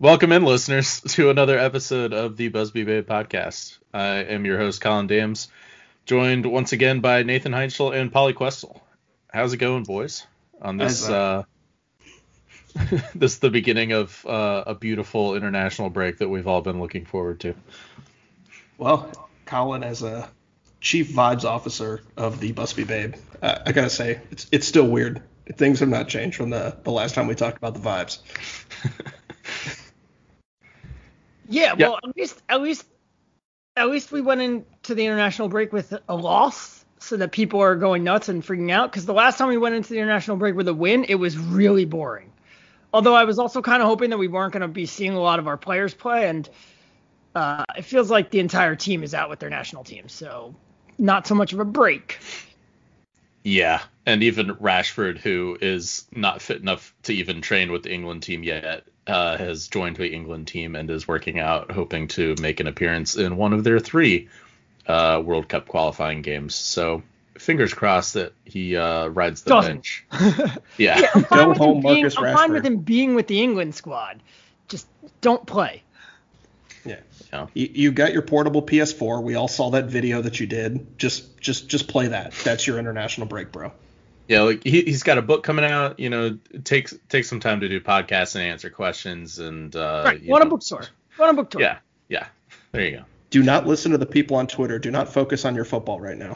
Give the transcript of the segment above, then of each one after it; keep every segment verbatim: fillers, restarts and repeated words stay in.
Welcome in, listeners, to another episode of the Busby Babe podcast. I am your host, Colin Dames, joined once again by Nathan Heinschel and Polly Questel. How's it going, boys? On this, uh, this is the beginning of uh, a beautiful international break that we've all been looking forward to. Well, Colin, as a chief vibes officer of the Busby Babe, uh, I gotta say, it's it's still weird. Things have not changed from the, the last time we talked about the vibes. Yeah, well, yep. at least at least at least we went into the international break with a loss, so that people are going nuts and freaking out. Because the last time we went into the international break with a win, it was really boring. Although I was also kind of hoping that we weren't going to be seeing a lot of our players play, and uh, it feels like the entire team is out with their national teams, so not so much of a break. Yeah, and even Rashford, who is not fit enough to even train with the England team yet, uh, has joined the England team and is working out, hoping to make an appearance in one of their three uh, World Cup qualifying games. So fingers crossed that he uh, rides the Doesn't. bench. Yeah, yeah I'm, fine Go home, being, Marcus I'm Rashford. fine with him being with the England squad. Just don't play. Yeah. yeah. You, you got your portable P S four. We all saw that video that you did. Just just just play that. That's your international break, bro. Yeah, like he, he's got a book coming out. You know, it takes takes some time to do podcasts and answer questions. And uh, right, you want know, a bookstore. Want a book tour. Yeah, yeah. There you go. Do not listen to the people on Twitter. Do not focus on your football right now.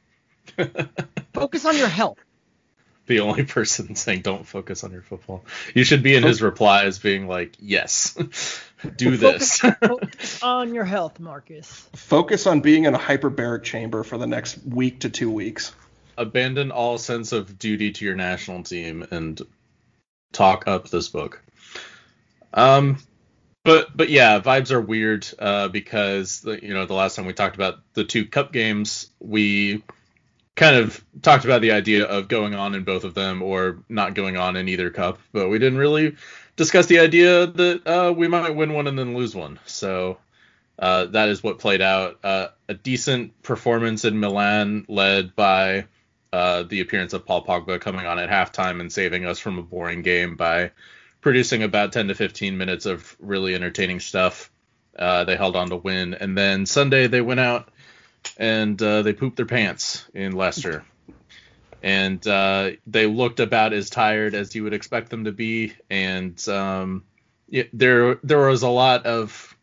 Focus on your health. The only person saying don't focus on your football. You should be in his replies being like, yes, do this. Focus, focus on your health, Marcus. Focus on being in a hyperbaric chamber for the next week to two weeks. Abandon all sense of duty to your national team and talk up this book. Um, but but yeah, vibes are weird uh, because the, you know the last time we talked about the two cup games, we kind of talked about the idea of going on in both of them or not going on in either cup, but we didn't really discuss the idea that uh, we might win one and then lose one. So uh, that is what played out. Uh, a decent performance in Milan, led by uh, the appearance of Paul Pogba coming on at halftime and saving us from a boring game by producing about ten to fifteen minutes of really entertaining stuff. Uh, they held on to win. And then Sunday they went out and uh, they pooped their pants in Leicester. And uh, they looked about as tired as you would expect them to be. And um, yeah, there there was a lot of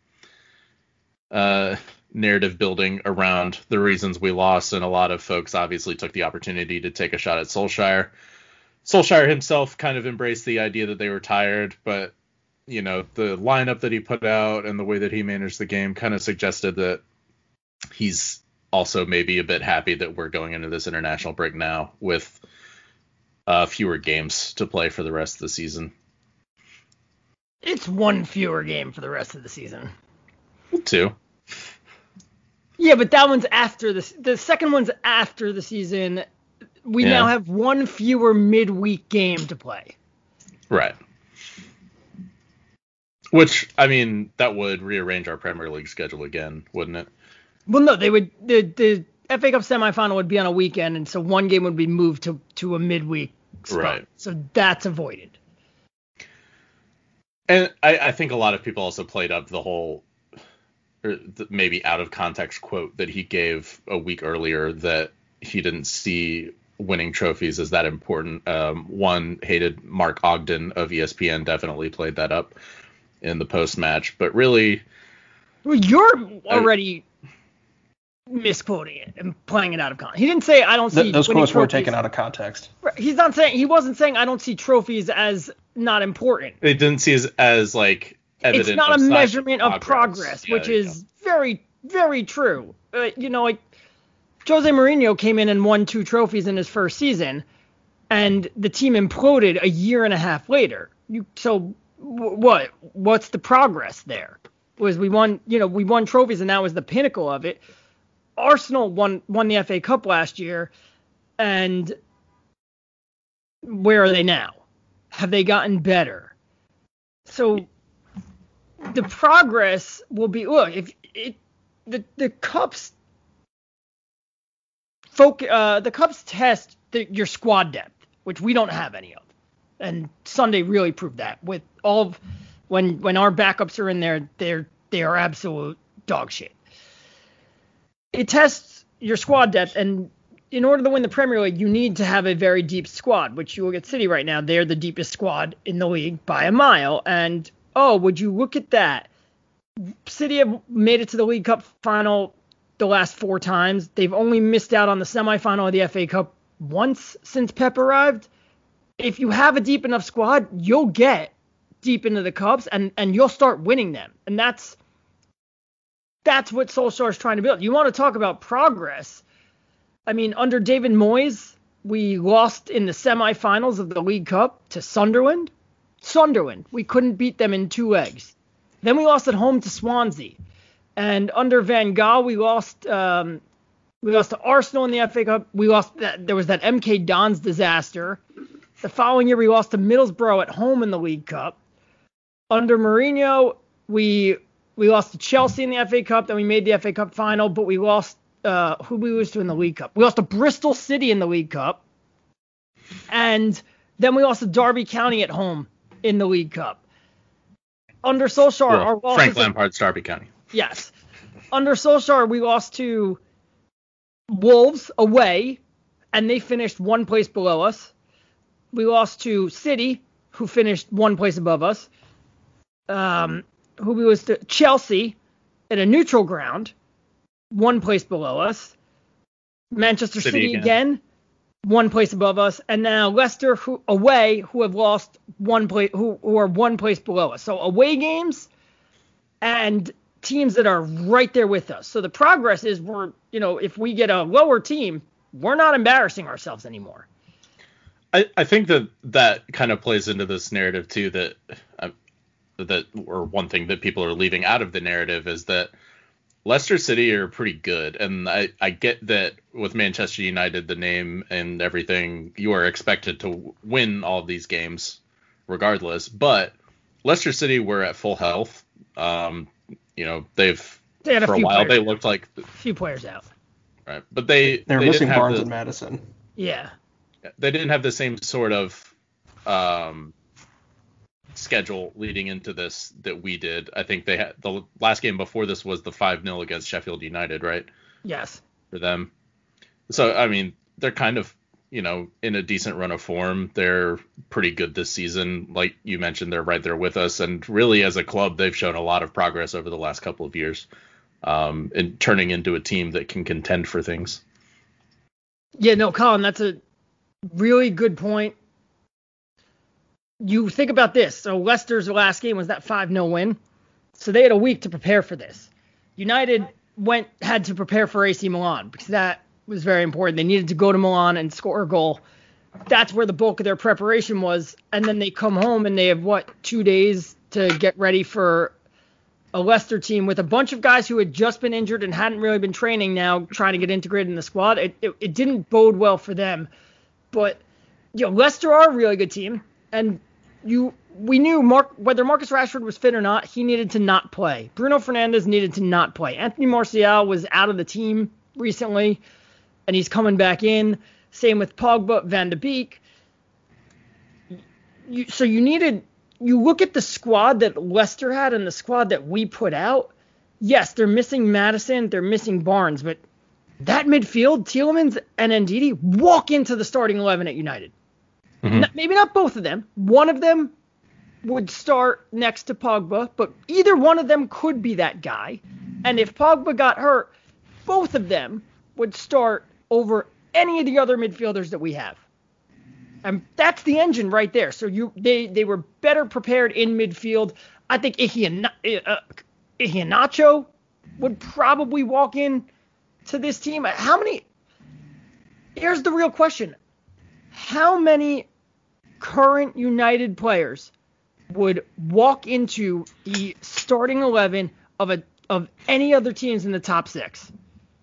uh, narrative building around the reasons we lost. And a lot of folks obviously took the opportunity to take a shot at Solskjaer. Solskjaer himself kind of embraced the idea that they were tired. But, you know, the lineup that he put out and the way that he managed the game kind of suggested that he's also maybe a bit happy that we're going into this international break now with uh, fewer games to play for the rest of the season. It's one fewer game for the rest of the season. Two. Yeah, but that one's after the the second one's after the season. We Yeah. now have one fewer midweek game to play. Right. Which, I mean, that would rearrange our Premier League schedule again, wouldn't it? Well, no, they would. The the F A Cup semifinal would be on a weekend, and so one game would be moved to to a midweek spot. Right. So that's avoided. And I, I think a lot of people also played up the whole, or the maybe out of context quote that he gave a week earlier that he didn't see winning trophies as that important. Um, one hated Mark Ogden of E S P N definitely played that up in the post match, but really, Well, you're already misquoting it and playing it out of context. He didn't say I don't see. Th- those winning quotes were trophies." taken out of context. Right, he's not saying he wasn't saying I don't see trophies as not important. they didn't see as, as like evident. It's not a of such measurement of progress, Yeah, which there you is very, very true. Uh, you know, like Jose Mourinho came in and won two trophies in his first season, and the team imploded a year and a half later. You so w- what? What's the progress there? Was we won? You know, we won trophies, and that was the pinnacle of it. Arsenal won won the F A Cup last year, and where are they now? Have they gotten better? So the progress will be look if it the the cups folk uh the cups test the, your squad depth, which we don't have any of, and Sunday really proved that with all of When when our backups are in there, they're they are absolute dog shit. It tests your squad depth, and in order to win the Premier League, you need to have a very deep squad, which you look at City right now. They're the deepest squad in the league by a mile. And, oh, would you look at that? City have made it to the League Cup final the last four times. They've only missed out on the semifinal of the F A Cup once since Pep arrived. If you have a deep enough squad, you'll get deep into the Cups, and, and you'll start winning them. And that's that's what Solskjaer is trying to build. You want to talk about progress. I mean, under David Moyes, we lost in the semifinals of the League Cup to Sunderland. Sunderland. We couldn't beat them in two legs. Then we lost at home to Swansea. And under Van Gaal, we lost um, we lost to Arsenal in the F A Cup. We lost that, there was that M K Dons disaster. The following year, we lost to Middlesbrough at home in the League Cup. Under Mourinho, we we lost to Chelsea in the F A Cup. Then we made the F A Cup final, but we lost. Uh, who we lose to in the League Cup? We lost to Bristol City in the League Cup, and then we lost to Derby County at home in the League Cup. Under Solskjaer, well, our losses, Frank Lampard's Derby County. Yes, under Solskjaer, we lost to Wolves away, and they finished one place below us. We lost to City, who finished one place above us. Um, who we was to Chelsea at a neutral ground, one place below us. Manchester City, City again. again, one place above us, and now Leicester who away, who have lost one place, who, who are one place below us. So away games and teams that are right there with us. So the progress is we're, you know, if we get a lower team, we're not embarrassing ourselves anymore. I, I think that that kind of plays into this narrative too. That uh, that or one thing that people are leaving out of the narrative is that Leicester City are pretty good, and I, I get that with Manchester United, the name and everything, you are expected to win all of these games regardless. But Leicester City were at full health. Um, you know, they've they had a for a few while players they looked like a few players out. Right, but they they're they missing didn't have Barnes the, and Madison. Yeah, they didn't have the same sort of um, schedule leading into this that we did. I think they had the last game before this was the five nil against Sheffield United, right? Yes. For them. So, I mean, they're kind of, you know, in a decent run of form. They're pretty good this season. Like you mentioned, they're right there with us. And really, as a club, they've shown a lot of progress over the last couple of years um, in turning into a team that can contend for things. Yeah, no, Colin, that's a really good point. You think about this. So Leicester's last game was that five nil win. So they had a week to prepare for this. United went had to prepare for A C Milan because that was very important. They needed to go to Milan and score a goal. That's where the bulk of their preparation was. And then they come home and they have, what, two days to get ready for a Leicester team with a bunch of guys who had just been injured and hadn't really been training now, trying to get integrated in the squad. It, it, it didn't bode well for them. But, you know, Leicester are a really good team. And you we knew Mark, whether Marcus Rashford was fit or not, he needed to not play. Bruno Fernandes needed to not play. Anthony Martial was out of the team recently, and he's coming back in. Same with Pogba, Van de Beek. You, so you needed, you look at the squad that Leicester had and the squad that we put out. Yes, they're missing Madison, they're missing Barnes, but that midfield, Tielemans and Ndidi, walk into the starting eleven at United. Mm-hmm. Not, maybe not both of them. One of them would start next to Pogba, but either one of them could be that guy. And if Pogba got hurt, both of them would start over any of the other midfielders that we have. And that's the engine right there. So you they, they were better prepared in midfield. I think Iheanacho would probably walk in to this team. How many? Here's the real question. How many current United players would walk into the starting eleven of a of any other teams in the top six?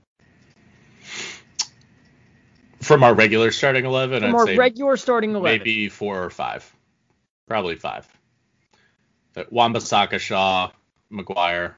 From our regular starting eleven, From I'd our say regular starting eleven, maybe four or five, probably five. Wan-Bissaka, Shaw, Maguire,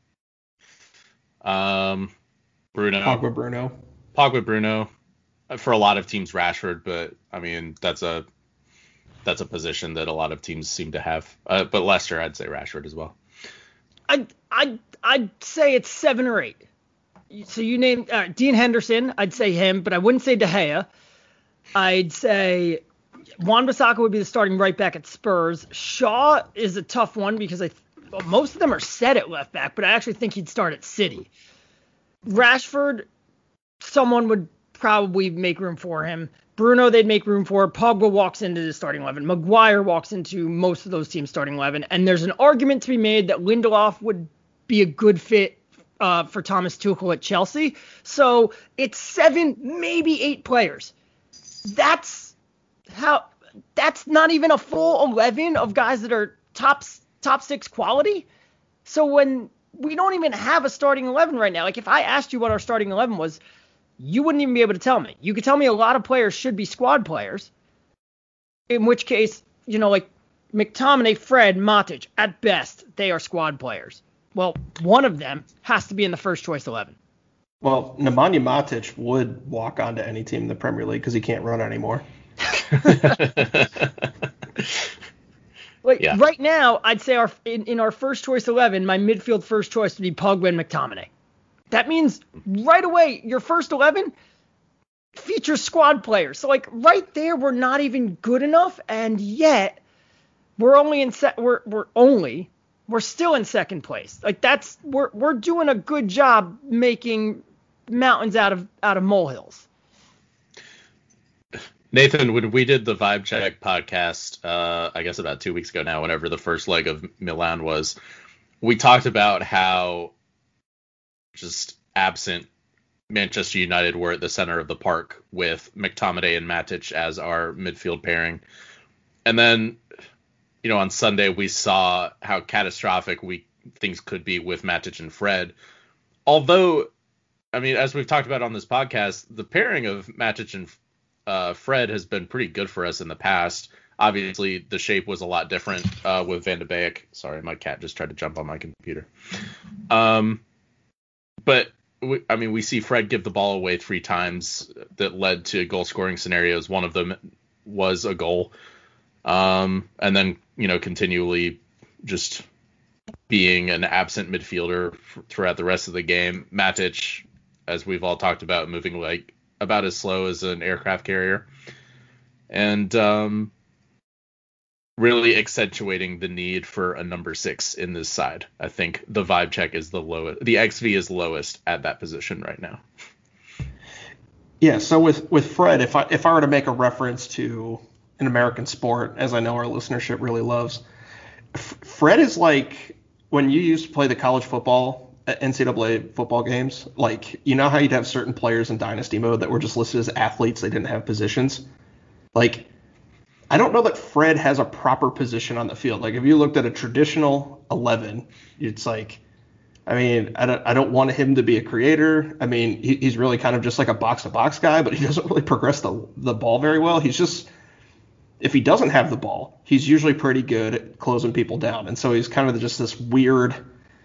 um, Bruno, Pogba, Bruno, Pogba, Bruno. For a lot of teams, Rashford, but I mean that's a that's a position that a lot of teams seem to have. Uh, but Leicester, I'd say Rashford as well. I'd, I'd, I'd say it's seven or eight. So you named uh, Dean Henderson. I'd say him, but I wouldn't say De Gea. I'd say Wan-Bissaka would be the starting right back at Spurs. Shaw is a tough one because I well, most of them are set at left back, but I actually think he'd start at City. Rashford, someone would probably make room for him. Bruno, they'd make room for. Pogba walks into the starting eleven. Maguire walks into most of those teams' starting eleven. And there's an argument to be made that Lindelof would be a good fit uh, for Thomas Tuchel at Chelsea. So it's seven, maybe eight players. That's how. That's not even a full eleven of guys that are top top six quality. So when we don't even have a starting eleven right now, like if I asked you what our starting eleven was, you wouldn't even be able to tell me. You could tell me a lot of players should be squad players, in which case, you know, like McTominay, Fred, Matic, at best, they are squad players. Well, one of them has to be in the first choice eleven. Well, Nemanja Matic would walk onto any team in the Premier League because he can't run anymore. Like yeah. Right now, I'd say our in, in our first choice eleven, my midfield first choice would be Pogba and McTominay. That means right away, your first eleven features squad players. So like right there, we're not even good enough, and yet we're only in se- we're we're only we're still in second place. Like that's we're we're doing a good job making mountains out of out of molehills. Nathan, when we did the Vibe Check podcast, uh, I guess about two weeks ago now, whenever the first leg of Milan was, we talked about how just absent Manchester United were at the center of the park with McTominay and Matic as our midfield pairing. And then, you know, on Sunday we saw how catastrophic we things could be with Matic and Fred. Although, I mean, as we've talked about on this podcast, the pairing of Matic and uh, Fred has been pretty good for us in the past. Obviously, the shape was a lot different uh, with Van de Beek. Sorry, my cat just tried to jump on my computer. Um, but, we, I mean, we see Fred give the ball away three times that led to goal-scoring scenarios. One of them was a goal. Um, and then, you know, continually just being an absent midfielder f- throughout the rest of the game. Matic, as we've all talked about, moving like about as slow as an aircraft carrier. And um, really accentuating the need for a number six in this side. I think the Vibe Check is the lowest. The X V is lowest at that position right now. Yeah, so with, with Fred, if I if I were to make a reference to an American sport, as I know our listenership really loves, F- Fred is like when you used to play the college football, N C double A football games, like, you know how you'd have certain players in Dynasty mode that were just listed as athletes, they didn't have positions? Like, I don't know that Fred has a proper position on the field. Like, if you looked at a traditional eleven, it's like, I mean, I don't, I don't want him to be a creator. I mean, he, he's really kind of just like a box-to-box guy, but he doesn't really progress the, the ball very well. He's just, if he doesn't have the ball, he's usually pretty good at closing people down. And so he's kind of just this weird,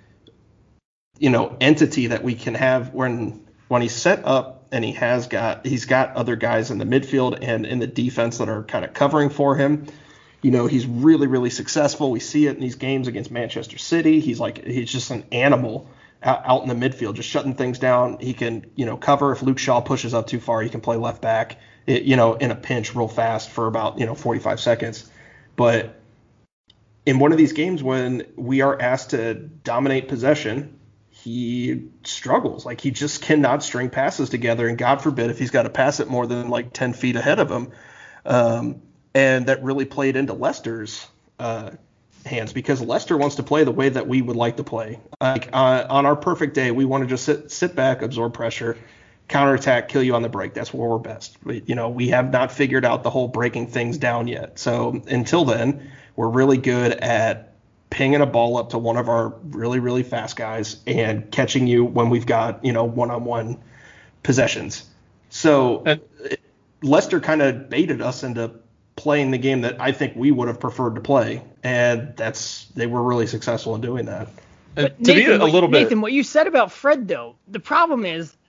you know, entity that we can have when when he's set up and he has got he's got other guys in the midfield and in the defense that are kind of covering for him. You know, he's really, really successful. We see it in these games against Manchester City. He's like he's just an animal out, out in the midfield, just shutting things down. He can, you know, cover if Luke Shaw pushes up too far. He can play left back, it, you know, in a pinch real fast for about, you know, forty-five seconds. But in one of these games when we are asked to dominate possession, he struggles. Like, he just cannot string passes together, and God forbid if he's got to pass it more than like ten feet ahead of him. Um, and that really played into Leicester's uh, hands, because Leicester wants to play the way that we would like to play. Like, uh, on our perfect day, we want to just sit, sit back, absorb pressure, counterattack, kill you on the break. That's where we're best. We, you know, we have not figured out the whole breaking things down yet. So until then, we're really good at pinging a ball up to one of our really, really fast guys and catching you when we've got, you know, one-on-one possessions. So and, Leicester kind of baited us into playing the game that I think we would have preferred to play, and that's they were really successful in doing that. But to Nathan, be a, a little what, bit Nathan, what you said about Fred, though, the problem is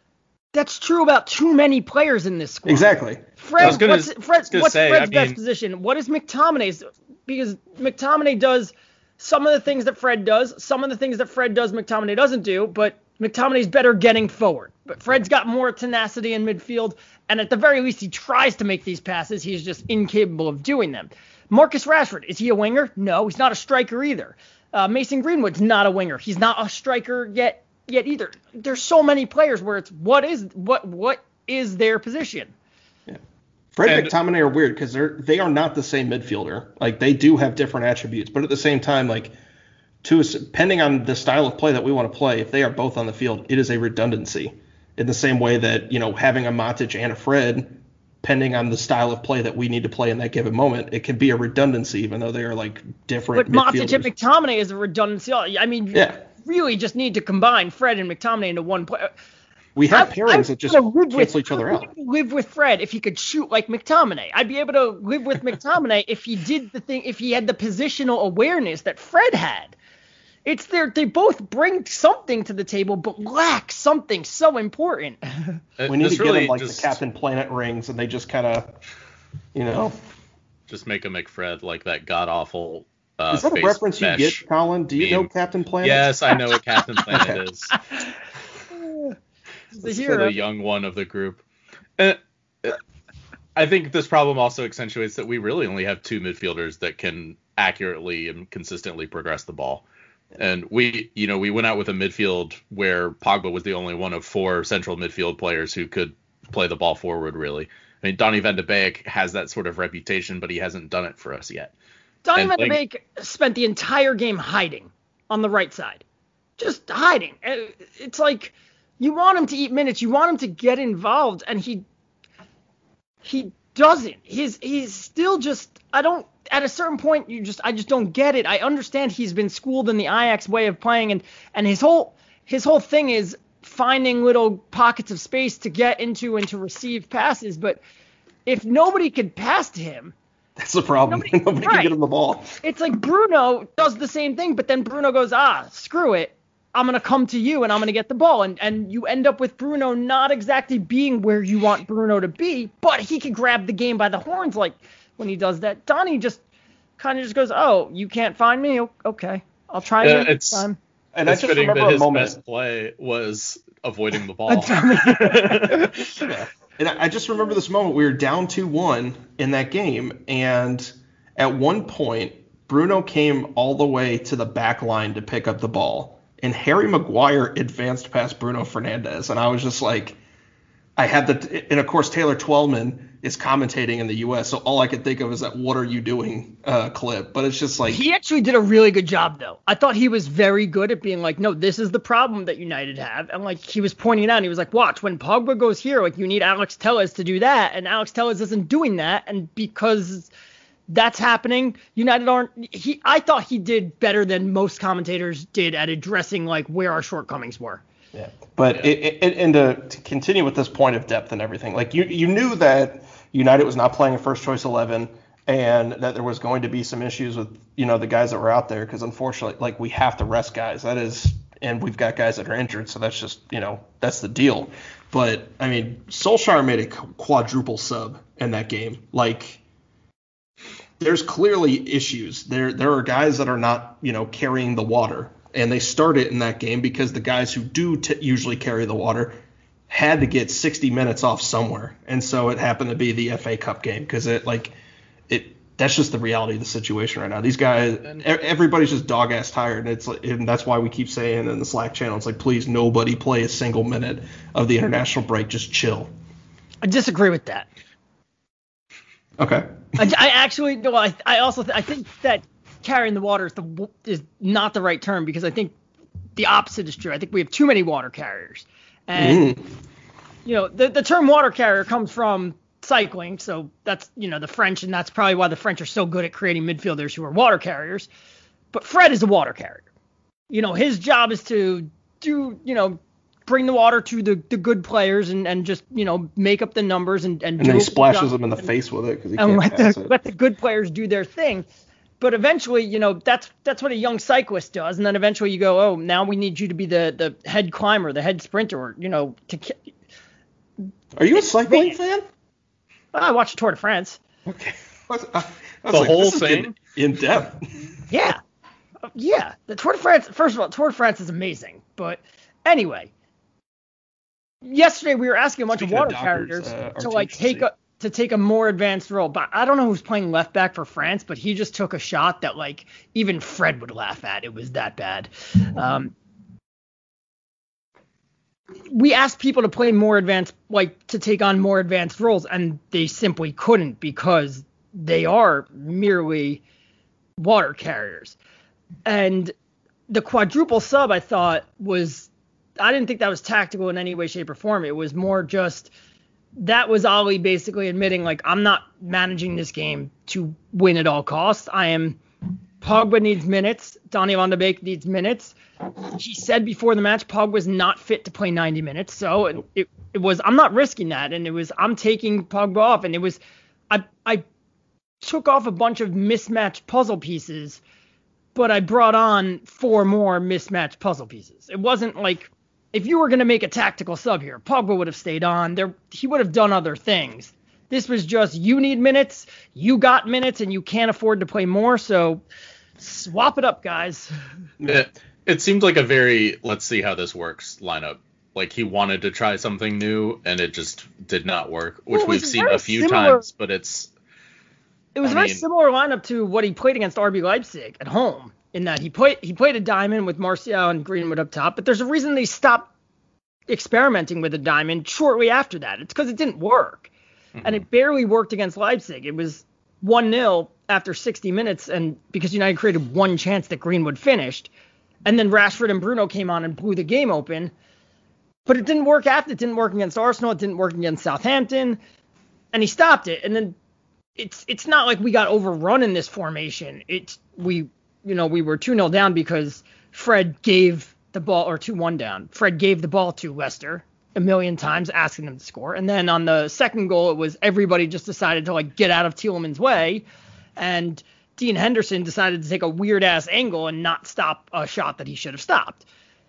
that's true about too many players in this squad. Exactly. Fred, gonna, what's, Fred, what's say, Fred's I best mean, position? What is McTominay's? Because McTominay does some of the things that Fred does, some of the things that Fred does McTominay doesn't do, but McTominay's better getting forward. But Fred's got more tenacity in midfield, and at the very least, he tries to make these passes. He's just incapable of doing them. Marcus Rashford, is he a winger? No, he's not a striker either. Uh, Mason Greenwood's not a winger. He's not a striker yet yet either. There's so many players where it's what is what what is their position? Yeah. Fred And- and McTominay are weird because they're they are not the same midfielder. Like they do have different attributes, but at the same time, like to depending on the style of play that we want to play, if they are both on the field, it is a redundancy. In the same way that, you know, having a Matic and a Fred, depending on the style of play that we need to play in that given moment, it can be a redundancy, even though they are like different But Matic midfielders. and McTominay is a redundancy. I mean, you Yeah. really just need to combine Fred and McTominay into one player. We have I- pairings I'm that just gonna live cancel with- each other I'd out. be able to live with Fred if he could shoot like McTominay. I'd be able to live with McTominay if he did the thing, if he had the positional awareness that Fred had. It's their, they both bring something to the table, but lack something so important. We need This to get really them like just, the Captain Planet rings, and they just kind of, you know. just make a McFred like that god awful. Uh, Is that a face reference you mesh get, Colin? Do you meme. know Captain Planet? Yes, I know what Captain Planet is. The For hero. the young one of the group. And uh, I think this problem also accentuates that we really only have two midfielders that can accurately and consistently progress the ball. And we, you know, we went out with a midfield where Pogba was the only one of four central midfield players who could play the ball forward, really. I mean, Donny van de Beek has that sort of reputation, but he hasn't done it for us yet. Donny And van de playing- Beek spent the entire game hiding on the right side. Just hiding. Uh, It's like you want him to eat minutes, you want him to get involved, and he he doesn't. He's he's still just I don't at a certain point you just I just don't get it. I understand he's been schooled in the Ajax way of playing, and and his whole his whole thing is finding little pockets of space to get into and to receive passes, but if nobody could pass to him, That's the problem. Nobody- Nobody, right. can get him the ball. it's like Bruno does the same thing, but then Bruno goes, ah, screw it. I'm going to come to you and I'm going to get the ball. And and you end up with Bruno not exactly being where you want Bruno to be, but he can grab the game by the horns like when he does that. Donny just kind of just goes, oh, you can't find me? O- Okay, I'll try Yeah, again next it's- time. And It's I just fitting remember that a his moment. best play was avoiding the ball. Yeah. And I I just remember this moment. We were down two one in that game, and at one point, Bruno came all the way to the back line to pick up the ball, and Harry Maguire advanced past Bruno Fernandes, and I was just like, I had the, and of course Taylor Twellman is commentating in the U S, so all I could think of is that "What are you doing?" uh, clip. But it's just like, He actually did a really good job, though. I thought he was very good at being like, no, this is the problem that United have. And, like, he was pointing it out. And he was like, watch, when Pogba goes here, like, you need Alex Telles to do that. And Alex Telles isn't doing that. And because that's happening, United aren't – he. I thought he did better than most commentators did at addressing, like, where our shortcomings were. yeah. But it, it, and to, to continue with this point of depth and everything, like you you knew that United was not playing a first choice eleven, and that there was going to be some issues with, you know, the guys that were out there, because unfortunately, like, we have to rest guys. That is, and we've got guys that are injured, so that's just, you know, that's the deal. But I mean, Solskjaer made a quadruple sub in that game. Like, there's clearly issues. There there are guys that are not, you know, carrying the water, and they started in that game because the guys who do t- usually carry the water had to get sixty minutes off somewhere, and so it happened to be the F A Cup game because it like it that's just the reality of the situation right now. These guys, e- everybody's just dog ass tired, and it's like, and that's why we keep saying in the Slack channel, it's like, please nobody play a single minute of the international break, just chill. I disagree with that. Okay. I, I actually, no, I, I also, th- I think that carrying the water is the w- is not the right term, because I think the opposite is true. I think we have too many water carriers, and Mm. you know, the the term water carrier comes from cycling, so that's, you know, the French, and that's probably why the French are so good at creating midfielders who are water carriers. But Fred is a water carrier. You know, his job is to do, you know, bring the water to the, the good players and, and just, you know, make up the numbers and and, And do then he a good splashes job them in the and- face with it because he and can't let pass the it. let the good players do their thing. But eventually, you know, that's that's what a young cyclist does, and then eventually you go, oh, now we need you to be the the head climber, the head sprinter, or, you know, to ki- Are you a cycling fan? I watched the Tour de France. Okay. I was, I was The like, whole this is thing? getting in depth. Yeah. Yeah. The Tour de France, first of all, Tour de France is amazing. But anyway, yesterday we were asking a bunch Speaking of of water doctors, carriers uh, to our like team should take see. a to take a more advanced role. But I don't know who's playing left back for France, but he just took a shot that like even Fred would laugh at. It was that bad. Um, we asked people to play more advanced, like to take on more advanced roles, and they simply couldn't because they are merely water carriers. And the quadruple sub, I thought, was, I didn't think that was tactical in any way, shape, or form. It was more just, that was Ollie basically admitting, like, I'm not managing this game to win at all costs. I am, Pogba needs minutes. Donny van de Beek needs minutes. He said before the match, Pogba was not fit to play ninety minutes. So it, it, it was, I'm not risking that. And it was, I'm taking Pogba off. And it was, I, I took off a bunch of mismatched puzzle pieces, but I brought on four more mismatched puzzle pieces. It wasn't like, if you were going to make a tactical sub here, Pogba would have stayed on. There, he would have done other things. This was just, you need minutes, you got minutes, and you can't afford to play more, so swap it up, guys. It, it seemed like a very, let's see how this works lineup. Like he wanted to try something new, and it just did not work, which Well, it was we've seen very a few similar- times, but it's... It was I a very mean- similar lineup to what he played against R B Leipzig at home, in that he played he played a diamond with Martial and Greenwood up top, but there's a reason they stopped experimenting with a diamond shortly after that. It's because it didn't work. Mm-hmm. And it barely worked against Leipzig. It was one nil after sixty minutes, and because United created one chance that Greenwood finished, and then Rashford and Bruno came on and blew the game open. But it didn't work after. It didn't work against Arsenal. It didn't work against Southampton. And he stopped it. And then it's it's not like we got overrun in this formation. It's we you know we were two nil down because Fred gave the ball, or two one down. Fred gave the ball to Leicester a million times, asking them to score. And then on the second goal, it was everybody just decided to like get out of Tielemans' way, and Dean Henderson decided to take a weird ass angle and not stop a shot that he should have stopped.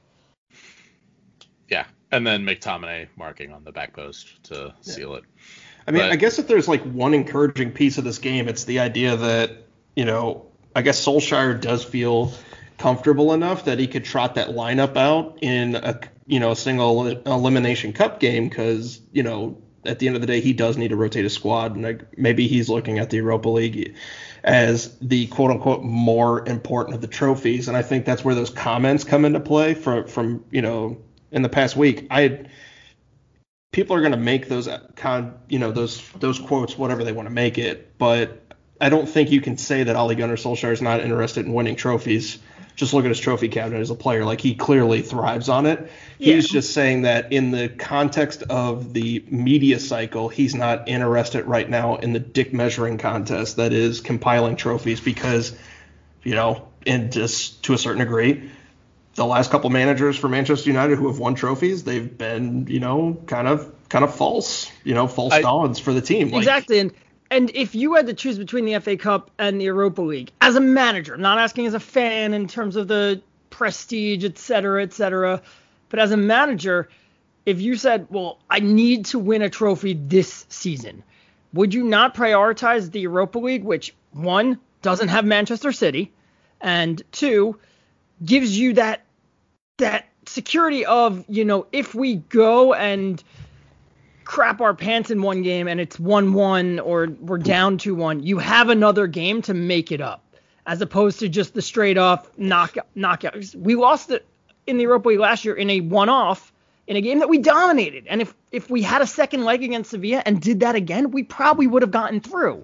Yeah, and then McTominay marking on the back post to yeah. seal it. I mean, but, I guess if there's like one encouraging piece of this game, it's the idea that, you know, I guess Solskjaer does feel comfortable enough that he could trot that lineup out in a, you know, a single elimination cup game, because, you know, at the end of the day, he does need to rotate a squad, and like, maybe he's looking at the Europa League as the quote unquote more important of the trophies. And I think that's where those comments come into play from, from, you know, in the past week. I people are going to make those con, you know, those, those quotes, whatever they want to make it. But I don't think you can say that Ole Gunnar Solskjaer is not interested in winning trophies. Just look at his trophy cabinet as a player. Like, he clearly thrives on it. Yeah. He's just saying that in the context of the media cycle, he's not interested right now in the dick measuring contest that is compiling trophies, because, you know, and just to a certain degree, the last couple managers for Manchester United who have won trophies, they've been, you know, kind of kind of false, you know, false I, dawns for the team. Like, exactly. And And if you had to choose between the F A Cup and the Europa League, as a manager, not asking as a fan in terms of the prestige, et cetera, et cetera, but as a manager, if you said, well, I need to win a trophy this season, would you not prioritize the Europa League, which, one, doesn't have Manchester City, and two, gives you that that security of, you know, if we go and crap our pants in one game and it's one one or we're down two one, you have another game to make it up, as opposed to just the straight off knock knockout. We lost it in the Europa League last year in a one-off in a game that we dominated. And if if we had a second leg against Sevilla and did that again, we probably would have gotten through.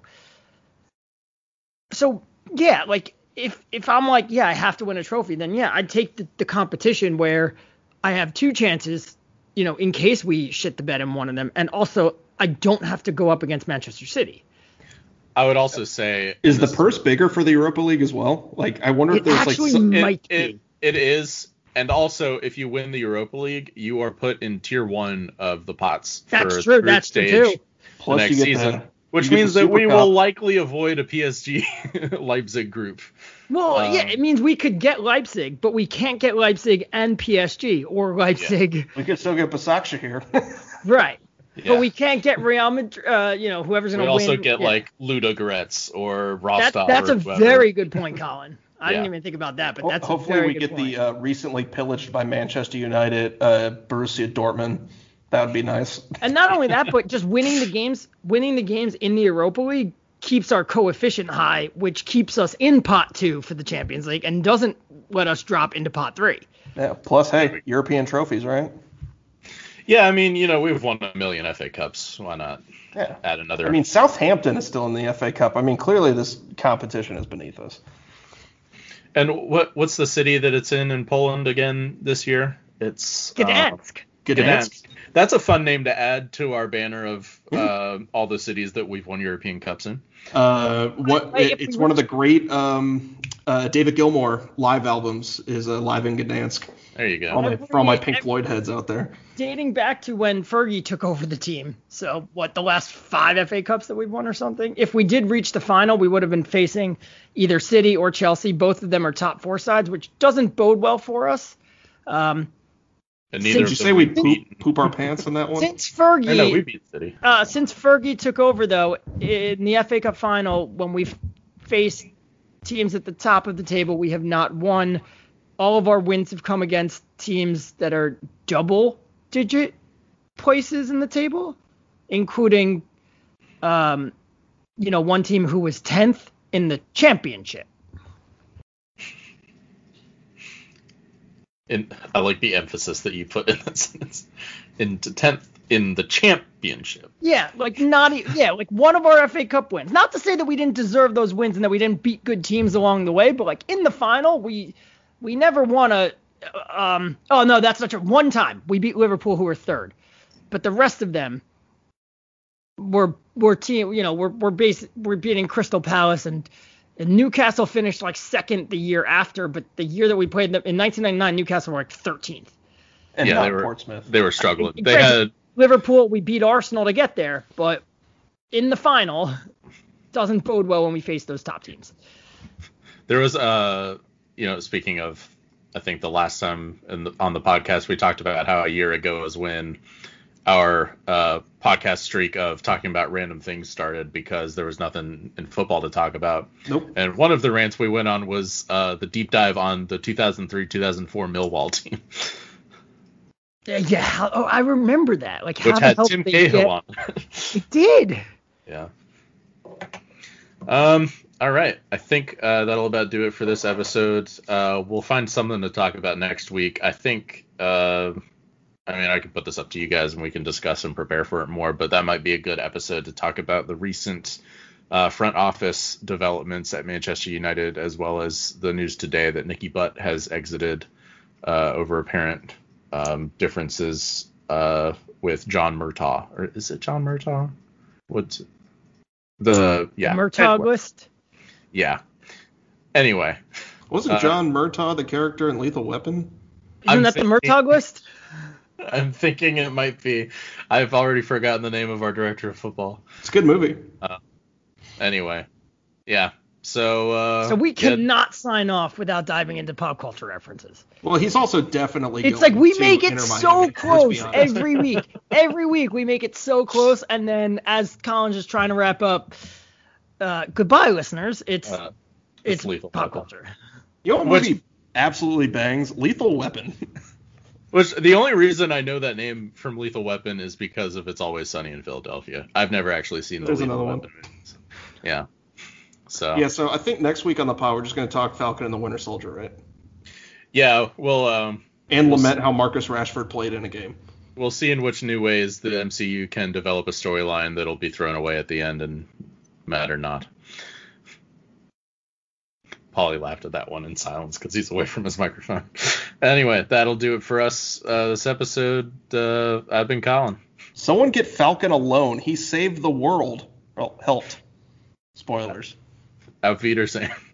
So yeah, like if if I'm like, yeah, I have to win a trophy, then yeah, I'd take the, the competition where I have two chances, you know, in case we shit the bed in one of them. And also, I don't have to go up against Manchester City. I would also say... Is the purse bigger for the Europa League as well? Like, I wonder if It there's like... actually Some, might it, be. It, it is. And also, if you win the Europa League, you are put in tier one of the pots That's for true. group That's true, stage too. Plus, the next you get season. the, which you get means the that we Super will Cup. likely avoid a P S G Leipzig group. Well, Um, yeah, it means we could get Leipzig, but we can't get Leipzig and P S G or Leipzig. We could still get Basakshehir here. Right. Yeah. But we can't get Real Madrid, uh, you know, whoever's going We to win. also get yeah. like Ludogorets or That, Rostov. that's or a whoever. very good point, Colin. I Yeah. didn't even think about that, but Ho- that's Hopefully a very we good get point. the uh, recently pillaged by Manchester United uh, Borussia Dortmund. That would be nice. And not only that, but just winning the games, winning the games in the Europa League keeps our coefficient high, which keeps us in pot two for the Champions League and doesn't let us drop into pot three. Yeah. Plus, hey, European trophies, right? Yeah, I mean, you know, we've won a million F A Cups. Why not Yeah. add another? I mean, Southampton is still in the F A Cup. I mean, clearly this competition is beneath us. and what what's the city that it's in in Poland again this year? It's uh, Gdansk. Gdansk. That's a fun name to add to our banner of uh, all the cities that we've won European Cups in. Uh, what? Wait, It, if it's we one of the great um, uh, David Gilmour live albums is uh, live in Gdansk. There you All go. my, for all my Pink Floyd heads out there. Dating back to when Fergie took over the team. So, what, the last five F A Cups that we've won or something? If we did reach the final, we would have been facing either City or Chelsea. Both of them are top four sides, which doesn't bode well for us. Um, And Did neither Did of you them say we we've poop, beaten. poop our pants on that one? since I know we Fergie, beat City. uh, since Fergie took over, though, in the F A Cup final, when we've faced teams at the top of the table, we have not won. All of our wins have come against teams that are double-digit places in the table, including, um, you know, one team who was tenth in the championship. In, I like the emphasis that you put in that sentence. Into tenth in the championship. Yeah, like not e- yeah, like one of our F A Cup wins. Not to say that we didn't deserve those wins and that we didn't beat good teams along the way, but like in the final, we we never won a. Um, oh no, that's not true. One time we beat Liverpool, who were third, but the rest of them were were team. You know, we're we're base we're beating Crystal Palace and. And Newcastle finished like second the year after, but the year that we played them in nineteen ninety-nine, Newcastle were like thirteenth. And Yeah, not they were- Portsmouth. They were struggling. I- They granted, had Liverpool, we beat Arsenal to get there, but in the final, doesn't bode well when we face those top teams. there was uh you know speaking of I think the last time in the, on the podcast we talked about how a year ago was when our uh, podcast streak of talking about random things started because there was nothing in football to talk about. Nope. And one of the rants we went on was uh, the deep dive on the two thousand three two thousand four Millwall team, Yeah, yeah. how- Oh, I remember that. Like how which the had hell Tim did they Cahill get- on. It did. Yeah. Um. All right. I think uh, that'll about do it for this episode. Uh, we'll find something to talk about next week. I think. Uh, I mean, I can put this up to you guys and we can discuss and prepare for it more. But that might be a good episode to talk about the recent uh, front office developments at Manchester United, as well as the news today that Nicky Butt has exited uh, over apparent um, differences uh, with John Murtaugh. Or is it John Murtaugh? What's the yeah? Murtaugh Anyway. list. Yeah. Anyway, Wasn't Uh, John Murtaugh the character in Lethal Weapon? Isn't I'm that the thinking- Murtaugh list? I'm thinking it might be. I've already forgotten the name of our director of football. It's a good movie. Anyway, yeah. So uh, So we yeah, cannot sign off without diving into pop culture references. Well, he's also definitely. It's going like we to make it Inter so Miami, let's be close honest. every week. Every week we make it so close, and then as Colin's just trying to wrap up, uh, goodbye, listeners. It's uh, it's Lethal pop Weapon. culture. You know what Which- movie absolutely bangs? Lethal Weapon. Which the only reason I know that name from Lethal Weapon is because of It's Always Sunny in Philadelphia. I've never actually seen the There's Lethal another one. Weapon movies. Yeah. So Yeah, so I think next week on the pod we're just going to talk Falcon and the Winter Soldier, right? yeah, we'll um And We'll lament see. how Marcus Rashford played in a game. we'll see in which new ways the M C U can develop a storyline that'll be thrown away at the end and matter not. Polly laughed at that one in silence because he's away from his microphone. Anyway, that'll do it for us uh, this episode. Uh, I've been Colin. Someone get Falcon alone. He saved the world. Well, helped. Spoilers. Auf Wiedersehen.